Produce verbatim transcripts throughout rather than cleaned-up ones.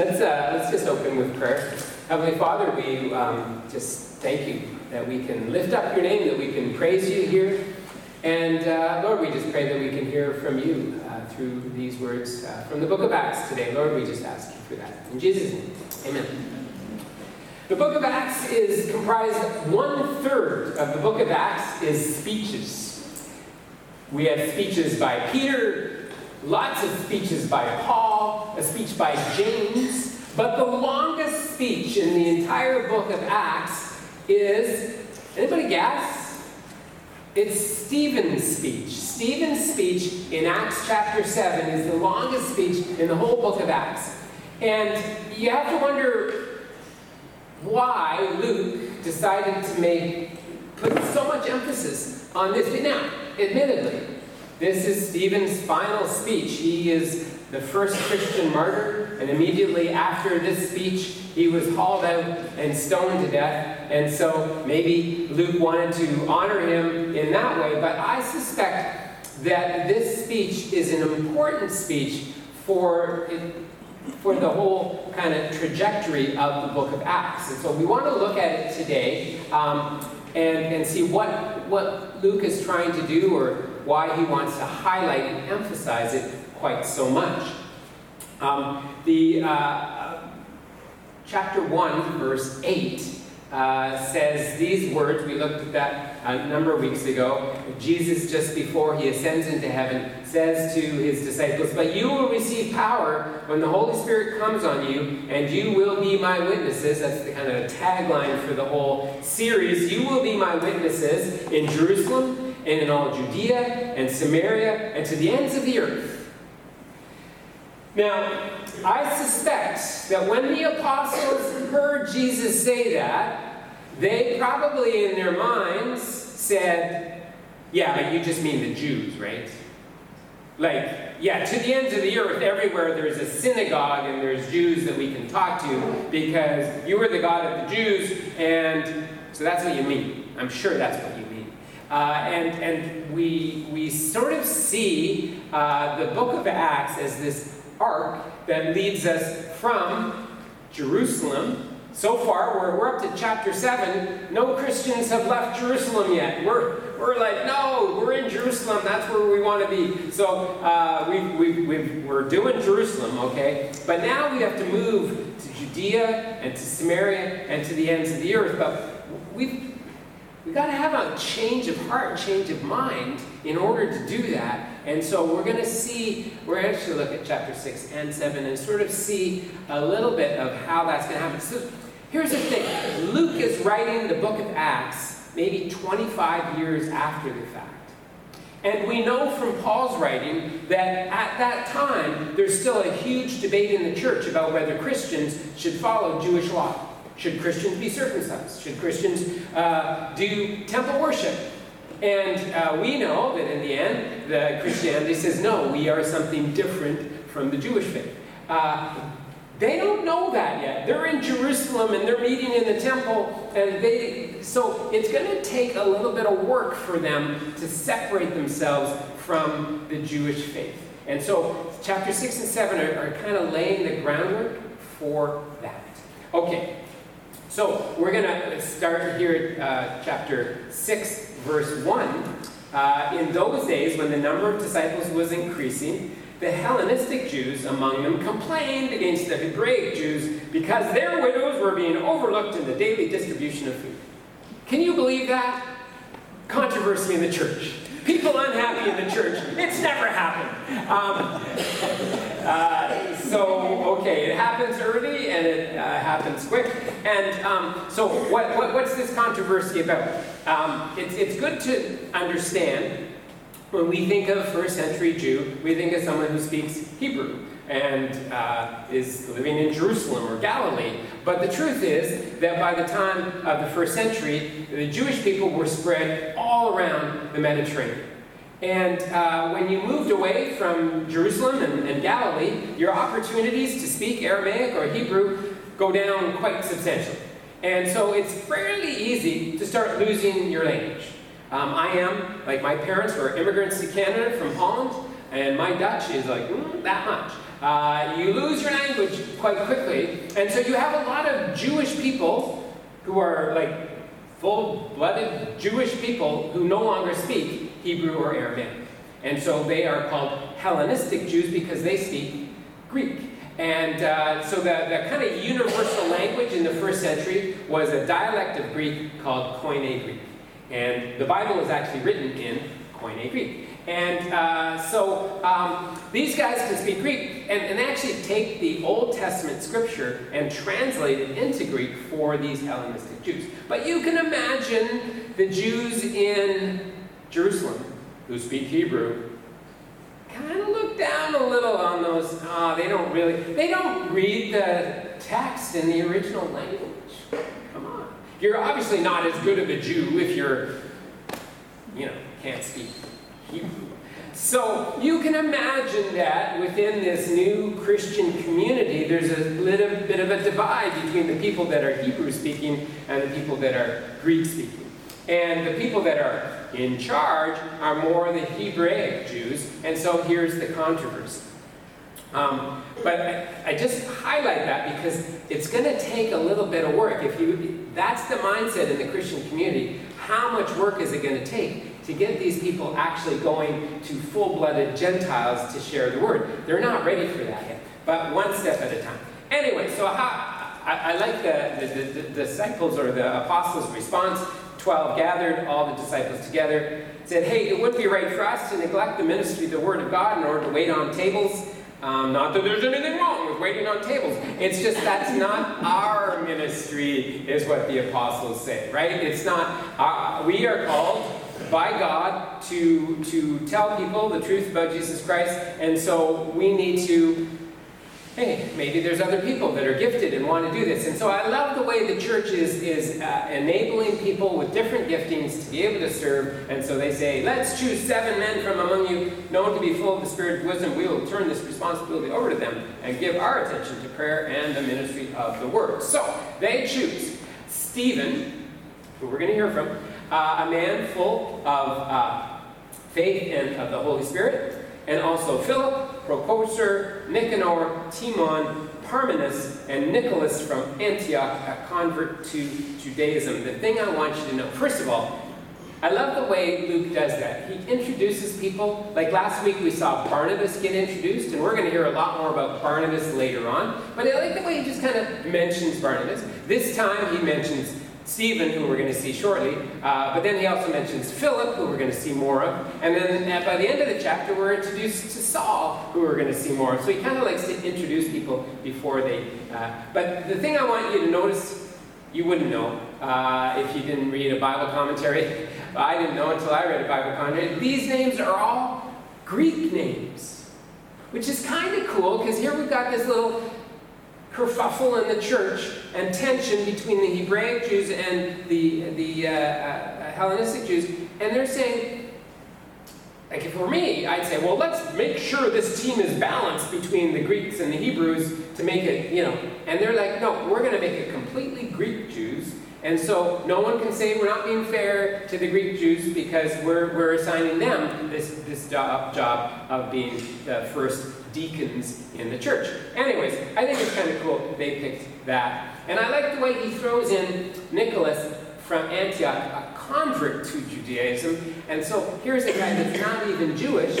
Let's uh, let's just open with prayer. Heavenly Father, we um, just thank you that we can lift up your name, that we can praise you here. And uh, Lord, we just pray that we can hear from you uh, through these words uh, from the book of Acts today. Lord, we just ask you for that. In Jesus' name, amen. The book of Acts is comprised, one-third of the book of Acts is speeches. We have speeches by Peter, lots of speeches by Paul, a speech by James, but the longest speech in the entire book of Acts is, anybody guess? It's Stephen's speech. Stephen's speech in Acts chapter seven is the longest speech in the whole book of Acts. And you have to wonder why Luke decided to make, put so much emphasis on this. Now, admittedly, this is Stephen's final speech. He is the first Christian martyr, and immediately after this speech, he was hauled out and stoned to death. And so maybe Luke wanted to honor him in that way, but I suspect that this speech is an important speech for, for the whole kind of trajectory of the book of Acts. And so we want to look at it today um, and, and see what, what Luke is trying to do, or why he wants to highlight and emphasize it quite so much. Um, the uh, uh, chapter one, verse eight, uh, says these words. We looked at that a number of weeks ago. Jesus, just before he ascends into heaven, says to his disciples, "But you will receive power when the Holy Spirit comes on you, and you will be my witnesses." That's the kind of tagline for the whole series. You will be my witnesses in Jerusalem, and in all Judea and Samaria, and to the ends of the earth. Now, I suspect that when the apostles heard Jesus say that, they probably in their minds said, "Yeah, but you just mean the Jews, right? Like, yeah, to the ends of the earth, everywhere there's a synagogue and there's Jews that we can talk to, because you are the God of the Jews, and so that's what you mean. I'm sure that's what you mean." Uh, and and we, we sort of see uh, the book of Acts as this arc that leads us from Jerusalem. So far, we're, we're up to chapter seven. No Christians have left Jerusalem yet. We're, we're like, no, we're in Jerusalem. That's where we want to be. So uh, we've, we've, we've, we're doing Jerusalem, okay? But now we have to move to Judea and to Samaria and to the ends of the earth. But we've We've got to have a change of heart, change of mind in order to do that. And so we're going to see, we're actually look at chapter six and seven and sort of see a little bit of how that's going to happen. So here's the thing. Luke is writing the book of Acts maybe twenty-five years after the fact. And we know from Paul's writing that at that time, there's still a huge debate in the church about whether Christians should follow Jewish law. Should Christians be circumcised? Should Christians uh, do temple worship? And uh, we know that in the end, the Christianity says, no, we are something different from the Jewish faith. Uh, they don't know that yet. They're in Jerusalem and they're meeting in the temple, and they so it's going to take a little bit of work for them to separate themselves from the Jewish faith. And so chapter six and seven are, are kind of laying the groundwork for that. Okay. So we're going to start here at uh, chapter six, verse one. Uh, in those days, when the number of disciples was increasing, the Hellenistic Jews among them complained against the Hebraic Jews because their widows were being overlooked in the daily distribution of food. Can you believe that? Controversy in the church. People unhappy in the church. It's never happened. Um, uh, so, okay, it happens early and it uh, happens quick. And um, so what, what, what's this controversy about? Um, it's, it's good to understand when we think of first century Jew, we think of someone who speaks Hebrew and uh, is living in Jerusalem or Galilee. But the truth is that by the time of the first century, the Jewish people were spread all around the Mediterranean. And uh, when you moved away from Jerusalem and, and Galilee, your opportunities to speak Aramaic or Hebrew go down quite substantially. And so it's fairly easy to start losing your language. Um, I am, like my parents were immigrants to Canada from Holland, and my Dutch is like, mm, that much. uh, you lose your language quite quickly. And so you have a lot of Jewish people who are like full-blooded Jewish people who no longer speak Hebrew or Aramaic. And so they are called Hellenistic Jews because they speak Greek. And uh, so the, the kind of universal language in the first century was a dialect of Greek called Koine Greek. And the Bible was actually written in Koine Greek. And uh, so um, these guys can speak Greek, and, and they actually take the Old Testament scripture and translate it into Greek for these Hellenistic Jews. But you can imagine the Jews in Jerusalem who speak Hebrew kind of look down a little on those. Ah, oh, they don't really, they don't read the text in the original language. Come on. You're obviously not as good of a Jew if you're, you know, can't speak Hebrew. So you can imagine that within this new Christian community, there's a little bit of a divide between the people that are Hebrew speaking and the people that are Greek speaking. And the people that are in charge are more the Hebraic Jews, and so here's the controversy. Um, but I, I just highlight that because it's going to take a little bit of work. If you, that's the mindset in the Christian community. How much work is it going to take to get these people actually going to full-blooded Gentiles to share the word? They're not ready for that yet, but one step at a time. Anyway, so how, I, I like the, the, the, the disciples or the apostles' response. Twelve gathered all the disciples together, said, hey, it wouldn't be right for us to neglect the ministry of the Word of God in order to wait on tables. Um, not that there's anything wrong with waiting on tables. It's just that's not our ministry, is what the apostles say, right? It's not, uh, we are called by God to, to tell people the truth about Jesus Christ, and so we need to, hey, maybe there's other people that are gifted and want to do this. And so I love the way the church is, is uh, enabling people with different giftings to be able to serve. And so they say, let's choose seven men from among you, known to be full of the Spirit of wisdom. We will turn this responsibility over to them and give our attention to prayer and the ministry of the word. So they choose Stephen, who we're going to hear from, uh, a man full of uh, faith and of the Holy Spirit, and also Philip, Prochorus, Nicanor, Timon, Parmenas, and Nicholas from Antioch, a convert to Judaism. The thing I want you to know, first of all, I love the way Luke does that. He introduces people. Like last week we saw Barnabas get introduced, and we're going to hear a lot more about Barnabas later on. But I like the way he just kind of mentions Barnabas. This time he mentions Stephen, who we're going to see shortly, uh, but then he also mentions Philip, who we're going to see more of, and then at, by the end of the chapter, we're introduced to Saul, who we're going to see more of. So he kind of likes to introduce people before they... Uh, but the thing I want you to notice, you wouldn't know uh, if you didn't read a Bible commentary. I didn't know until I read a Bible commentary. These names are all Greek names, which is kind of cool, because here we've got this little kerfuffle in the church and tension between the Hebraic Jews and the, the uh, uh, Hellenistic Jews. And they're saying, like if it were me, I'd say, well, let's make sure this team is balanced between the Greeks and the Hebrews to make it, you know. And they're like, no, we're going to make it completely Greek Jews. And so no one can say we're not being fair to the Greek Jews because we're, we're assigning them this, this job, job of being the first deacons in the church. Anyways, I think it's kind of cool they picked that. And I like the way he throws in Nicholas from Antioch, a convert to Judaism. And so here's a guy that's not even Jewish,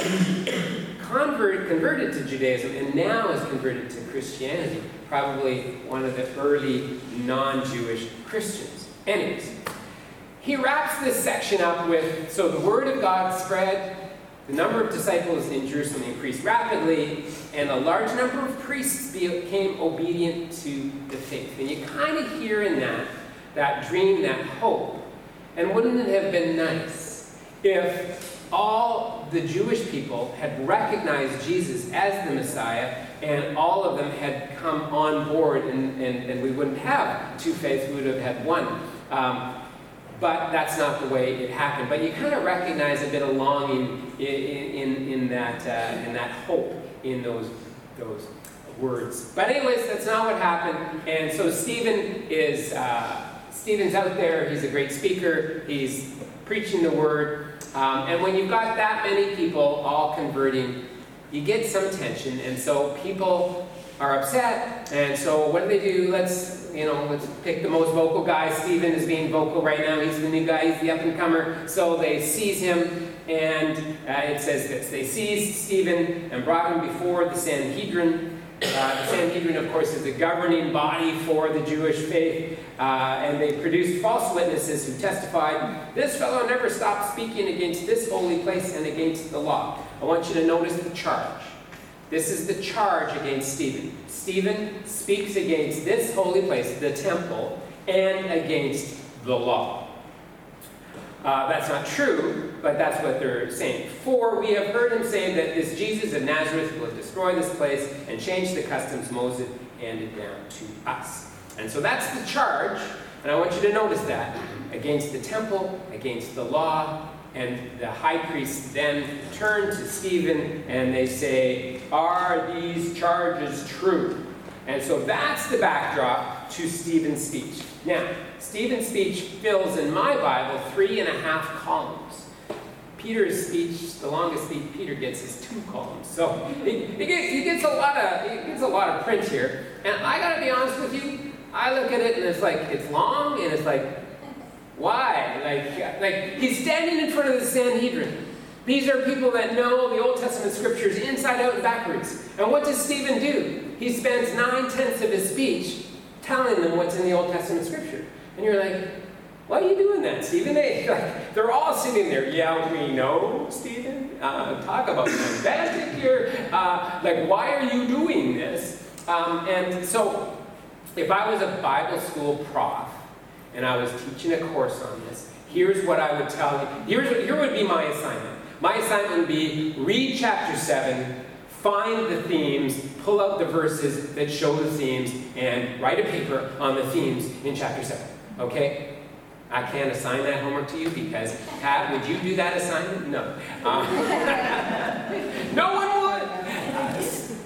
convert, converted to Judaism, and now is converted to Christianity. Probably one of the early non-Jewish Christians. Anyways, he wraps this section up with, so the word of God spread, the number of disciples in Jerusalem increased rapidly, and a large number of priests became obedient to the faith. And you kind of hear in that, that dream, that hope. And wouldn't it have been nice if all the Jewish people had recognized Jesus as the Messiah, and all of them had come on board, and, and, and we wouldn't have two faiths, we would have had one. Um, But that's not the way it happened. But you kind of recognize a bit of longing in, in, in, that, uh, in that hope in those, those words. But anyways, that's not what happened. And so Stephen is, uh, Stephen's out there. He's a great speaker. He's preaching the word. Um, and when you've got that many people all converting, you get some tension, and so people are upset, and so what do they do? Let's, you know, let's pick the most vocal guy. Stephen is being vocal right now. He's the new guy. He's the up-and-comer. So they seize him, and uh, it says this. They seized Stephen and brought him before the Sanhedrin. Uh, the Sanhedrin, of course, is the governing body for the Jewish faith, uh, and they produced false witnesses who testified, "This fellow never stopped speaking against this holy place and against the law." I want you to notice the charge. This is the charge against Stephen. Stephen speaks against this holy place, the temple, and against the law. Uh, that's not true, but that's what they're saying. "For we have heard him say that this Jesus of Nazareth will destroy this place and change the customs Moses handed down to us." And so that's the charge, and I want you to notice that. Against the temple, against the law, and the high priests then turn to Stephen and they say, "Are these charges true?" And so that's the backdrop to Stephen's speech. Now, Stephen's speech fills in my Bible three and a half columns. Peter's speech, the longest speech Peter gets, is two columns. So he, he, gets, he gets a lot of he gets a lot of print here. And I gotta be honest with you, I look at it and it's like it's long and it's like, why? Like, like he's standing in front of the Sanhedrin. These are people that know the Old Testament scriptures inside out and backwards. And what does Stephen do? He spends nine-tenths of his speech telling them what's in the Old Testament scripture. And you're like, why are you doing that, Stephen? They, like, they're all sitting there. Yeah, we know, Stephen. Uh, talk about pedantic here. Uh, like, why are you doing this? Um, and so, if I was a Bible school prof, and I was teaching a course on this, here's what I would tell you. Here's what, here would be my assignment. My assignment would be read chapter seven, find the themes, pull out the verses that show the themes, and write a paper on the themes in chapter seven. Okay? I can't assign that homework to you because, Pat, would you do that assignment? No. Um, no one would. Uh,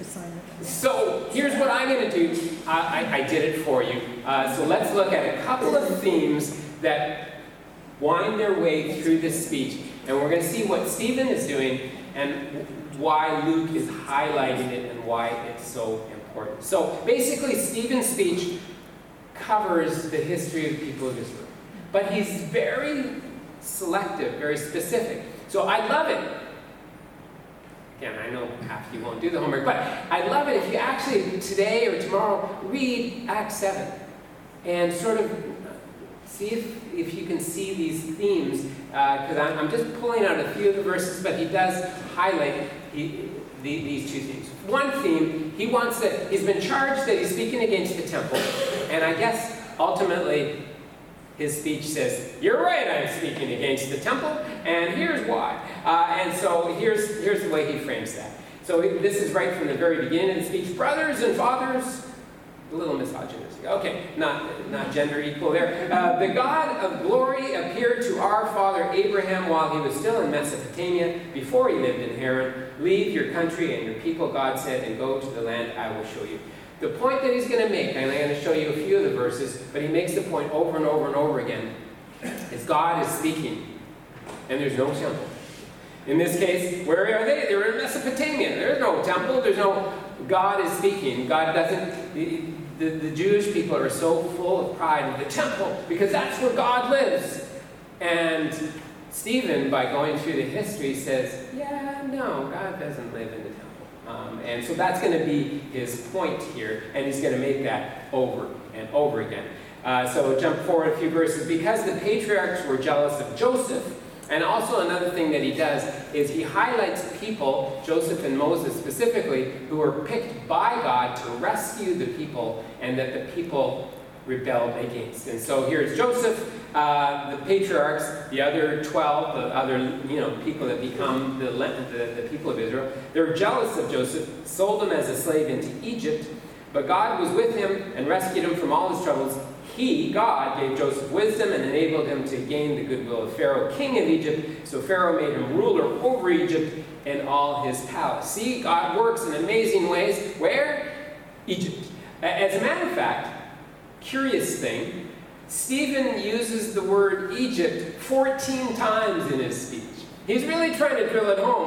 so here's what I'm going to do. I, I, I did it for you. Uh, so let's look at a couple of themes that wind their way through this speech. And we're going to see what Stephen is doing and why Luke is highlighting it and why it's so important. So basically, Stephen's speech covers the history of the people of Israel. But he's very selective, very specific. So I love it. Again, I know half of you won't do the homework, but I love it if you actually today or tomorrow read Acts seven and sort of see if, if you can see these themes, because uh, I'm, I'm just pulling out a few of the verses, but he does highlight he, the, these two themes. One theme, he wants that, he's been charged that he's speaking against the temple, and I guess ultimately his speech says, "You're right, I'm speaking against the temple, and here's why." Uh, and so here's, here's the way he frames that. So this is right from the very beginning of the speech. "Brothers and fathers," a little misogynistic. Okay, not, not gender equal there. Uh, "the God of glory appeared to our father Abraham while he was still in Mesopotamia, before he lived in Haran. Leave your country and your people," God said, "and go to the land I will show you." The point that he's going to make, and I'm going to show you a few of the verses, but he makes the point over and over and over again, is God is speaking, and there's no temple. In this case, where are they? They're in Mesopotamia. There's no temple. There's no... God is speaking. God doesn't... The, the, the Jewish people are so full of pride in the temple because that's where God lives. And Stephen, by going through the history, says, yeah, no, God doesn't live in the temple. Um, and so that's going to be his point here, and he's going to make that over and over again. Uh, so jump forward a few verses. "Because the patriarchs were jealous of Joseph," and also another thing that he does is he highlights people, Joseph and Moses specifically, who were picked by God to rescue the people, and that the people rebelled against. And so here's Joseph, uh, the patriarchs, the other twelve, the other you know people that become the, the, the people of Israel. They're jealous of Joseph, sold him as a slave into Egypt, but God was with him and rescued him from all his troubles. He, God, gave Joseph wisdom and enabled him to gain the goodwill of Pharaoh, king of Egypt. So Pharaoh made him ruler over Egypt and all his palace. See, God works in amazing ways. Where? Egypt. As a matter of fact, curious thing, Stephen uses the word Egypt fourteen times in his speech. He's really trying to drill it home.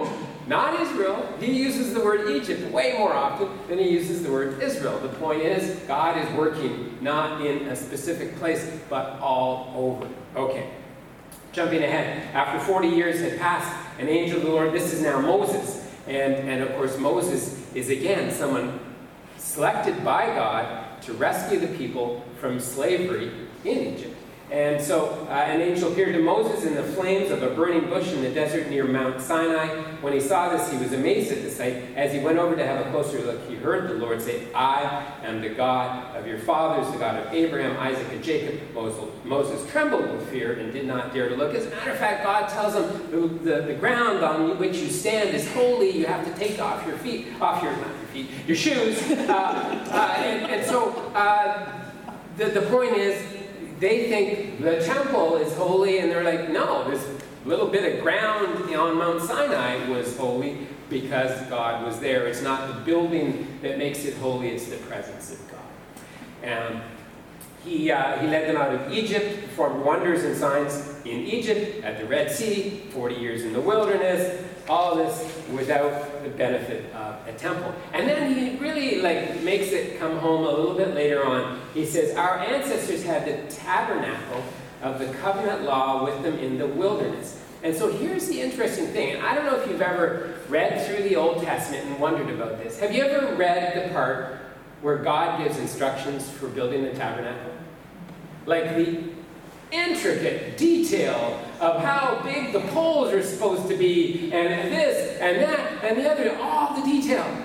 not Israel. He uses the word Egypt way more often than he uses the word Israel. The point is, God is working not in a specific place, but all over. Okay, jumping ahead. After forty years had passed, an angel of the Lord, this is now Moses. And, and of course, Moses is again someone selected by God to rescue the people from slavery in Egypt. And so uh, an angel appeared to Moses in the flames of a burning bush in the desert near Mount Sinai. When he saw this, he was amazed at the sight. As he went over to have a closer look, he heard the Lord say, I am the God of your fathers, the God of Abraham, Isaac, and Jacob. Moses, Moses trembled with fear and did not dare to look. As a matter of fact, God tells him, the, the, the ground on which you stand is holy. You have to take off your feet, off your, not your feet, your shoes. Uh, uh, and, and so uh, the, the point is, they think the temple is holy, and they're like, no, this little bit of ground on Mount Sinai was holy because God was there. It's not the building that makes it holy, it's the presence of God. And he, uh, he led them out of Egypt, performed wonders and signs in Egypt, at the Red Sea, forty years in the wilderness, all this without the benefit of a temple. And then he really like makes it come home a little bit later on. He says, our ancestors had the tabernacle of the covenant law with them in the wilderness. And so here's the interesting thing. And I don't know if you've ever read through the Old Testament and wondered about this. Have you ever read the part where God gives instructions for building the tabernacle? Like the intricate detail of how big the poles are supposed to be, and this, and that, and the other, all the detail.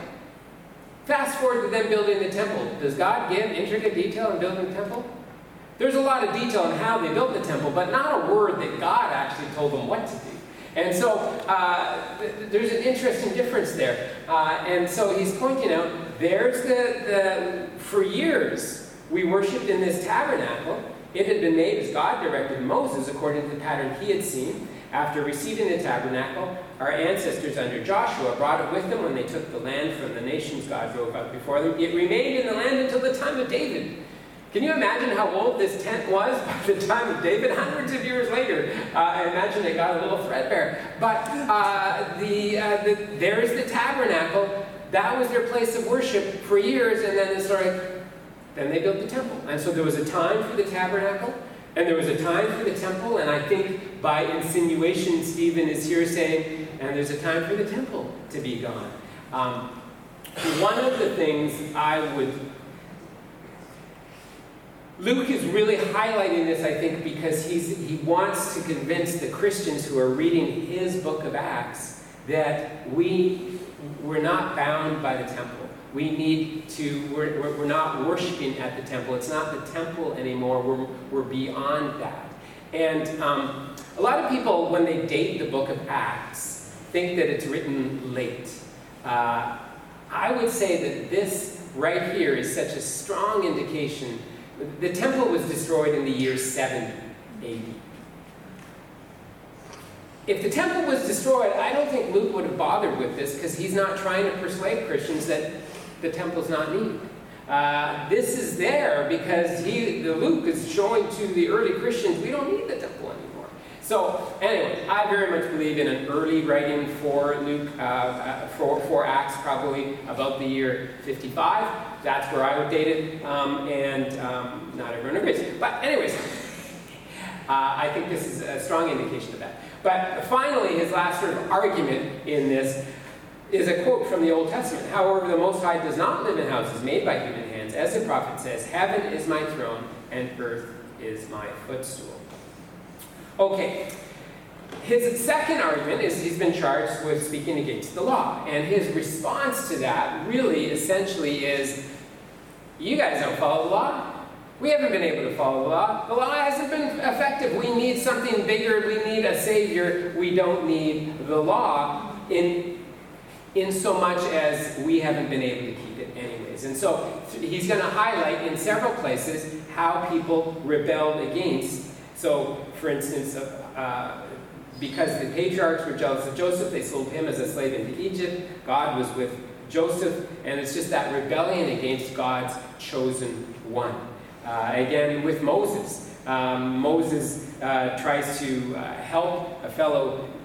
Fast forward to them building the temple. Does God give intricate detail in building the temple? There's a lot of detail on how they built the temple, but not a word that God actually told them what to do. And so uh, th- there's an interesting difference there. Uh, and so he's pointing out, there's the, the, for years, we worshipped in this tabernacle. It had been made as God directed Moses according to the pattern he had seen. After receiving the tabernacle, our ancestors under Joshua brought it with them when they took the land from the nations God drove out before them. It remained in the land until the time of David. Can you imagine how old this tent was by the time of David? Hundreds of years later. Uh, I imagine it got a little threadbare. But uh, the, uh, the, there's the tabernacle. That was their place of worship for years, and then it started. Then they built the temple. And so there was a time for the tabernacle, and there was a time for the temple, and I think by insinuation, Stephen is here saying, and there's a time for the temple to be gone. Um, one of the things I would... Luke is really highlighting this, I think, because he's, he wants to convince the Christians who are reading his book of Acts that we, we're not bound by the temple. We need to, we're, we're not worshiping at the temple. It's not the temple anymore. We're, we're beyond that. And um, a lot of people, when they date the book of Acts, think that it's written late. Uh, I would say that this right here is such a strong indication. The temple was destroyed in the year seventy A D. If the temple was destroyed, I don't think Luke would have bothered with this, because he's not trying to persuade Christians that the temple's not needed. Uh, this is there because he, the Luke is showing to the early Christians, we don't need the temple anymore. So anyway, I very much believe in an early writing for Luke, uh, uh, for, for Acts, probably about the year fifty-five. That's where I would date it, um, and um, not everyone agrees. But anyways, uh, I think this is a strong indication of that. But finally, his last sort of argument in this is a quote from the Old Testament. However, the Most High does not live in houses made by human hands. As the prophet says, heaven is my throne and earth is my footstool. Okay, his second argument is he's been charged with speaking against the law. And his response to that really essentially is, you guys don't follow the law. We haven't been able to follow the law. The law hasn't been effective. We need something bigger. We need a savior. We don't need the law in in so much as we haven't been able to keep it anyways. And so he's going to highlight in several places how people rebelled against. So, for instance, uh, because the patriarchs were jealous of Joseph, they sold him as a slave into Egypt. God was with Joseph, and it's just that rebellion against God's chosen one. Uh, again, with Moses. Um, Moses uh, tries to uh, help a fellow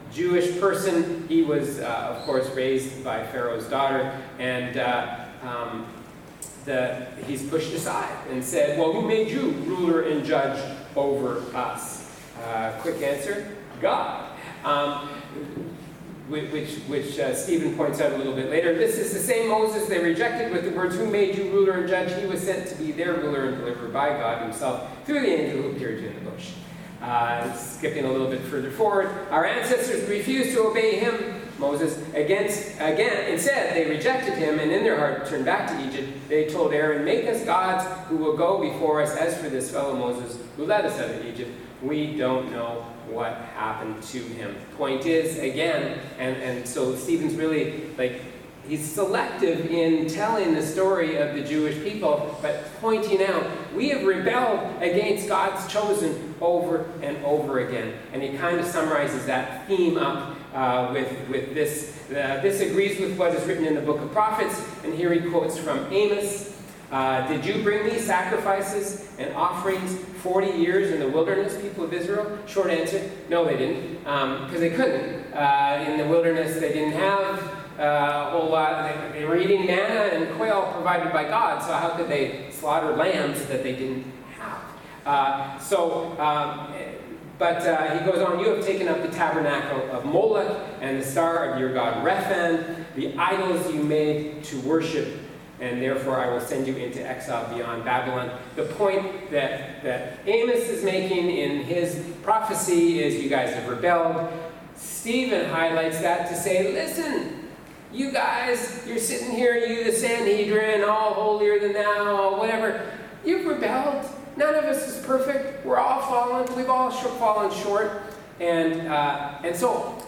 Jewish person. He was, uh, of course, raised by Pharaoh's daughter, and uh, um, the, he's pushed aside and said, well, who made you ruler and judge over us? Uh, quick answer, God. Um, which, which uh, Stephen points out a little bit later. This is the same Moses they rejected with the words, who made you ruler and judge? He was sent to be their ruler and deliverer by God himself through the angel who appeared to him in the bush. Uh, skipping a little bit further forward, our ancestors refused to obey him, Moses, against, again, instead they rejected him, and in their heart turned back to Egypt. They told Aaron, make us gods who will go before us. As for this fellow Moses who led us out of Egypt, we don't know what happened to him. Point is, again, and, and so Stephen's really, like, he's selective in telling the story of the Jewish people, but pointing out, we have rebelled against God's chosen over and over again. And he kind of summarizes that theme up uh, with, with this. Uh, this agrees with what is written in the book of prophets, and here he quotes from Amos. Uh, Did you bring me sacrifices and offerings forty years in the wilderness, people of Israel? Short answer, no they didn't, because um, they couldn't. Uh, in the wilderness they didn't have uh, a whole lot. They, they were eating manna and quail provided by God, so how could they slaughter lambs that they didn't have? Uh, so, um, but uh, he goes on, you have taken up the tabernacle of Moloch and the star of your god Rephan, the idols you made to worship, and therefore I will send you into exile beyond Babylon. The point that, that Amos is making in his prophecy is you guys have rebelled. Stephen highlights that to say, listen, you guys, you're sitting here, you the Sanhedrin, all holier than thou, all whatever. You've rebelled. None of us is perfect. We're all fallen. We've all sh- fallen short. And, uh, and so,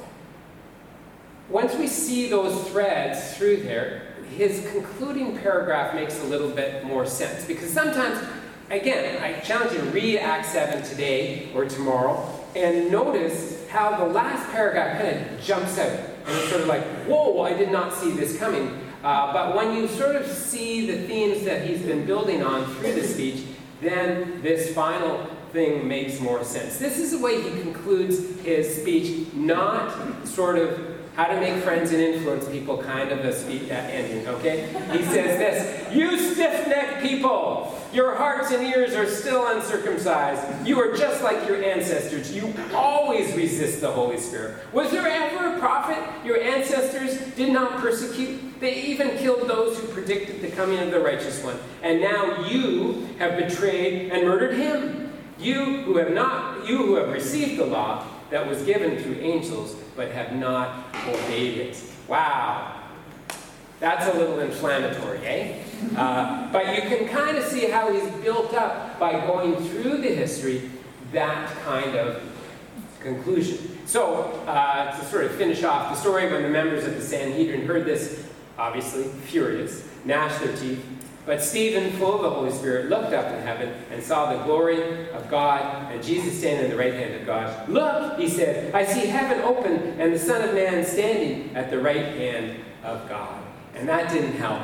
once we see those threads through there, his concluding paragraph makes a little bit more sense. Because sometimes, again, I challenge you to read Acts seven today or tomorrow and notice how the last paragraph kind of jumps out. And it's sort of like, whoa, I did not see this coming. Uh, but when you sort of see the themes that he's been building on through the speech, then this final thing makes more sense. This is the way he concludes his speech, not sort of how to make friends and influence people kind of a speech uh, ending, okay? He says this, you stiff-necked people, your hearts and ears are still uncircumcised. You are just like your ancestors. You always resist the Holy Spirit. Was there ever a prophet your ancestors did not persecute? They even killed those who predicted the coming of the righteous one. And now you have betrayed and murdered him. You who have not, you who have received the law that was given through angels, but have not obeyed it. Wow. That's a little inflammatory, eh? Uh, but you can kind of see how he's built up by going through the history, that kind of conclusion. So, uh, to sort of finish off the story, when the members of the Sanhedrin heard this, obviously furious, gnashed their teeth. But Stephen, full of the Holy Spirit, looked up in heaven and saw the glory of God and Jesus standing at the right hand of God. Look, he said, I see heaven open and the Son of Man standing at the right hand of God. And that didn't help.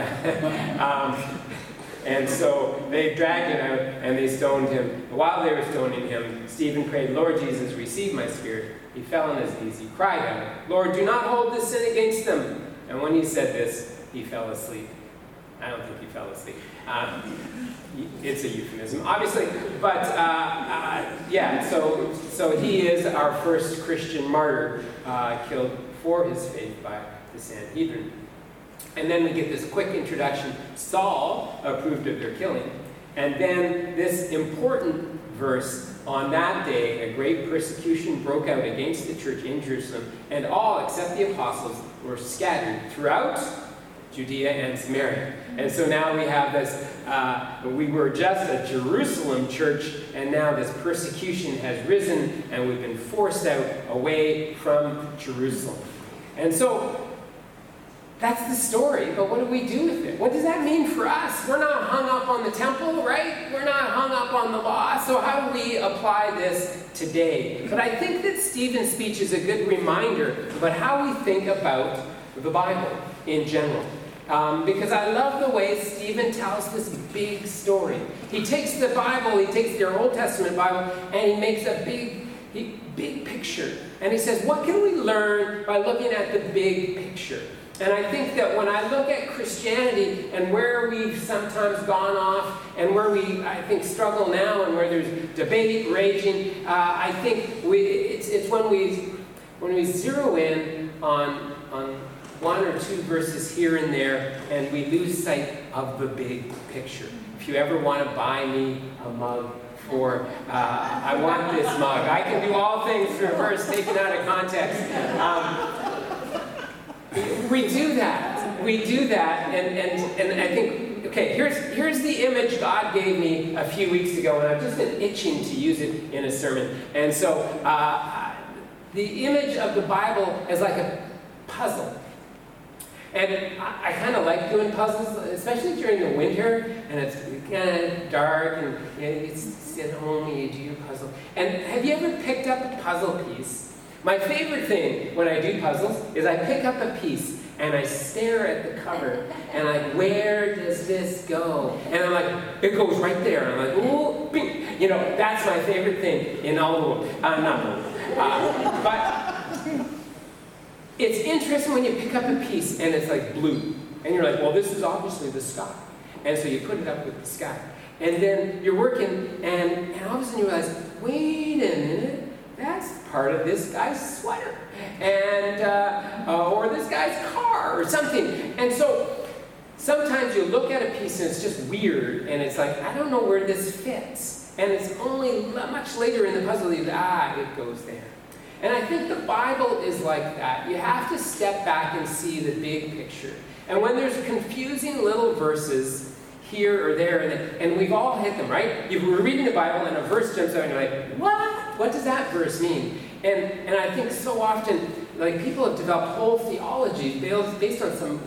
um, and so they dragged him out and they stoned him. While they were stoning him, Stephen prayed, Lord Jesus, receive my spirit. He fell on his knees. He cried out, Lord, do not hold this sin against them. And when he said this, he fell asleep. I don't think he fell asleep. Um, it's a euphemism, obviously. But, uh, uh, yeah, so so he is our first Christian martyr, uh, killed for his faith by the Sanhedrin. And then we get this quick introduction. Saul approved of their killing. And then this important verse, on that day, a great persecution broke out against the church in Jerusalem, and all, except the apostles, were scattered throughout Judea and Samaria. And so now we have this, uh, we were just a Jerusalem church, and now this persecution has risen, and we've been forced out away from Jerusalem. And so, that's the story, but what do we do with it? What does that mean for us? We're not hung up on the temple, right? We're not hung up on the law, so how do we apply this today? But I think that Stephen's speech is a good reminder about how we think about the Bible in general. Um, because I love the way Stephen tells this big story. He takes the Bible, he takes their Old Testament Bible, and he makes a big, he, big picture. And he says, what can we learn by looking at the big picture? And I think that when I look at Christianity and where we've sometimes gone off and where we, I think, struggle now and where there's debate raging, uh, I think we, it's, it's when we when we zero in on, on one or two verses here and there and we lose sight of the big picture. If you ever want to buy me a mug for, uh, I want this mug. I can do all things through a verse taken out of context. Um, We do that. We do that, and, and, and I think, okay, here's, here's the image God gave me a few weeks ago, and I've just been itching to use it in a sermon. And so, uh, the image of the Bible is like a puzzle. And I, I kind of like doing puzzles, especially during the winter, and it's kind of dark, and you know, you sit home and you do your puzzle. And have you ever picked up a puzzle piece? My favorite thing when I do puzzles is I pick up a piece and I stare at the cover and I'm like, where does this go? And I'm like, it goes right there. And I'm like, ooh, bing. You know, that's my favorite thing in all the world. Uh, not the world. Uh, but it's interesting when you pick up a piece and it's like blue. And you're like, well, this is obviously the sky. And so you put it up with the sky. And then you're working and, and all of a sudden you realize, wait a minute. That's part of this guy's sweater, and uh, uh, or this guy's car, or something. And so sometimes you look at a piece and it's just weird, and it's like, I don't know where this fits. And it's only much later in the puzzle you ah, it goes there. And I think the Bible is like that. You have to step back and see the big picture. And when there's confusing little verses here or there, and, and we've all hit them, right? You were reading the Bible and a verse jumps out and you're like, what? What does that verse mean? And and I think so often, like, people have developed whole theologies based on some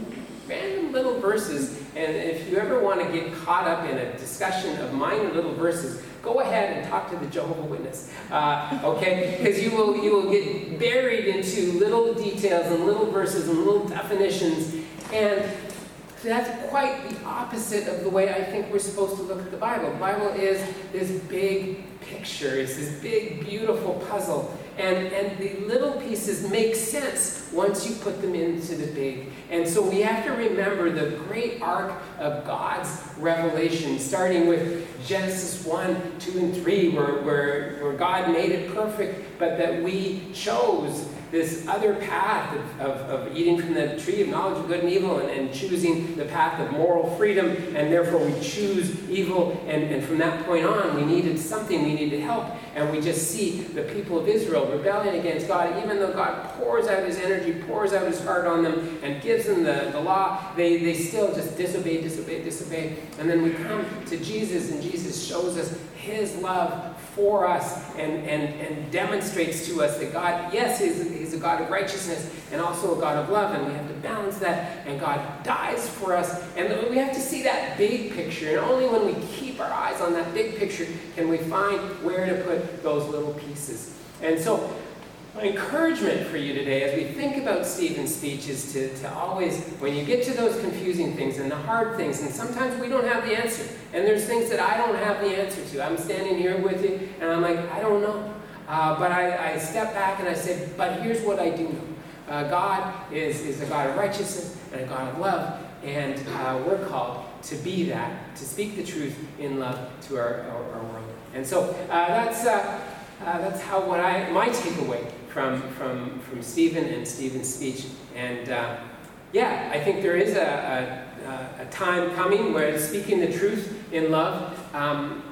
random little verses. And if you ever want to get caught up in a discussion of minor little verses, go ahead and talk to the Jehovah's Witness, uh, okay? Because you will you will get buried into little details and little verses and little definitions, and that's quite the opposite of the way I think we're supposed to look at the Bible. The Bible is this big picture. It's this big, beautiful puzzle. And, and the little pieces make sense once you put them into the big. And so we have to remember the great arc of God's revelation, starting with Genesis one, two, and three, where, where, where God made it perfect, but that we chose this other path of, of, of eating from the tree of knowledge of good and evil, and, and choosing the path of moral freedom, and therefore we choose evil, and, and from that point on we needed something, we needed help, and we just see the people of Israel rebelling against God. Even though God pours out his energy, pours out his heart on them, and gives them the, the law, they, they still just disobey, disobey, disobey. And then we come to Jesus, and Jesus shows us his love for us, and, and, and demonstrates to us that God, yes, he's, he's a God of righteousness and also a God of love, and we have to balance that, and God dies for us, and we have to see that big picture, and only when we keep our eyes on that big picture can we find where to put those little pieces. And so my encouragement for you today as we think about Stephen's speech is to, to always, when you get to those confusing things and the hard things, and sometimes we don't have the answer, and there's things that I don't have the answer to. I'm standing here with you, and I'm like, I don't know. Uh, but I, I step back and I say, but here's what I do know. Uh, God is, is a God of righteousness and a God of love, and uh, we're called to be that, to speak the truth in love to our, our, our world. And so uh, that's uh, uh, that's how what I my takeaway from from from Stephen and Stephen's speech. And uh, yeah, I think there is a, a, a time coming where speaking the truth in love. Um,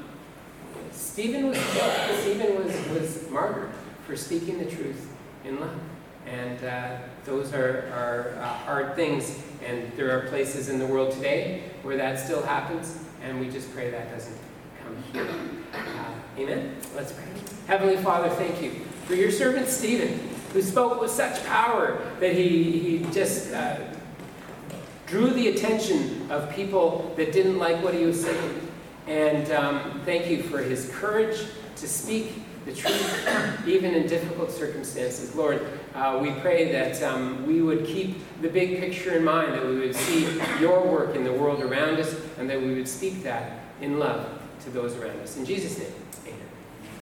Stephen was Stephen was was martyred for speaking the truth in love, and uh, those are are uh, hard things. And there are places in the world today where that still happens, and we just pray that doesn't come here. Uh, amen. Let's pray. Heavenly Father, thank you for your servant Stephen, who spoke with such power that he he just uh, drew the attention of people that didn't like what he was saying. And um, thank you for his courage to speak the truth, even in difficult circumstances. Lord, uh, we pray that um, we would keep the big picture in mind, that we would see your work in the world around us, and that we would speak that in love to those around us. In Jesus' name.